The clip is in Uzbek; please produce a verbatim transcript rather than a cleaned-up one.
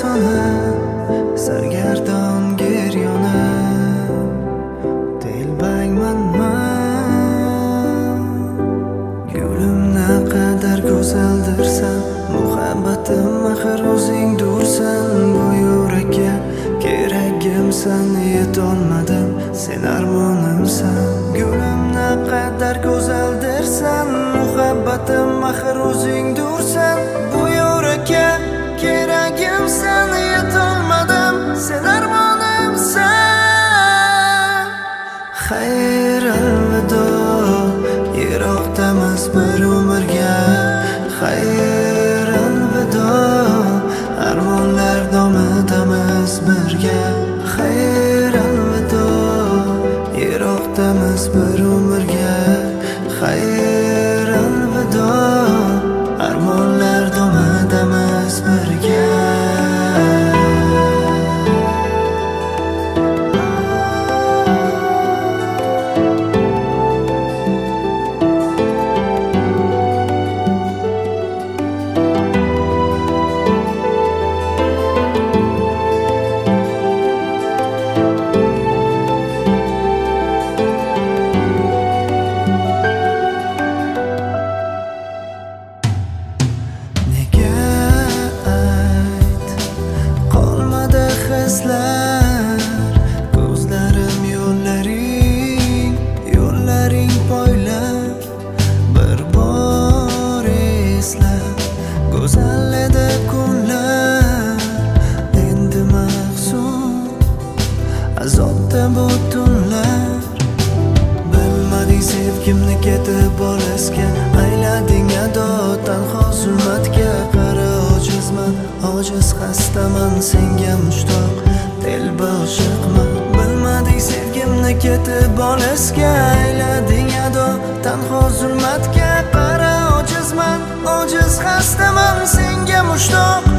afsona, sargardon geryoni, telbagman men. Gulim naqadar go'zaldirsan, muhabbatim axir o'zingdursan. Bu yurakka keragimsan, yetolmadim, sen armonimsan. Gulim naqadar go'zaldirsan, muhabbatim axir o'zingdursan. Bu yurakka keragimsan, yetolmadim, sen armonimsan. Xayr alvido, yiroqdamiz bir umrga. Xayr alvido, armonlar domidamiz birga. Xayr alvido, yiroqdamiz bir umrga. Xayr alvido, armonlar domidamiz birga. Ko'zlarim yo'llaring, yo'llaring poylab, bir bor eslab. Go'zal edi kunlar, endi mahzun, azobda bu tunlar. Bilmading sevgimni ketib olishga, aylading ado tanho zulmatga. Qara ojizman, ojiz xastaman, senga mushtoq telba oshiqman. Bilmading sevgimni ketib olishga, aylading ado tanho zulmatga. Qara ojizman, ojiz xastaman, senga mushtoq